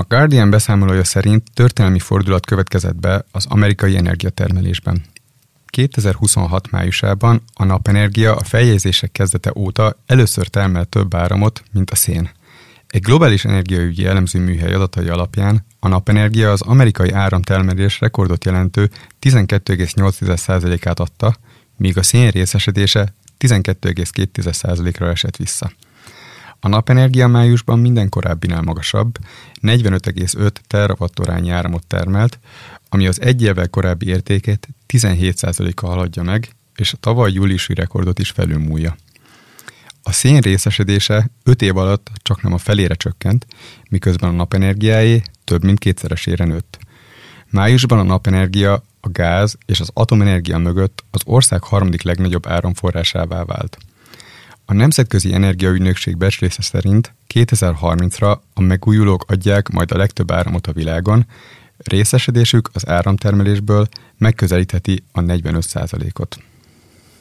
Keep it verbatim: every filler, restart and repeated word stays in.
Guardian beszámolója szerint történelmi fordulat következett be az amerikai energiatermelésben. kétezer-huszonhat májusában a napenergia a feljegyzések kezdete óta először termel több áramot, mint a szén. Egy globális energiaügyi elemző műhely adatai alapján a napenergia az amerikai áramtermelés rekordot jelentő tizenkét egész nyolc százalékát adta, míg a szén részesedése tizenkét egész két százalékra esett vissza. A napenergia májusban minden korábbinál magasabb, negyvenöt egész öt terawattórányi áramot termelt, ami az egy évvel korábbi értéket tizenhét százalékkal haladja meg, és a tavaly júliusi rekordot is felülmúlja. A szén részesedése öt év alatt csaknem a felére csökkent, miközben a napenergiáé több mint kétszeresére nőtt. Májusban a napenergia, a gáz és az atomenergia mögött az ország harmadik legnagyobb áramforrásává vált. A Nemzetközi Energiaügynökség becslése szerint kétezer-harmincra a megújulók adják majd a legtöbb áramot a világon, részesedésük az áramtermelésből megközelítheti a negyvenöt százalékot.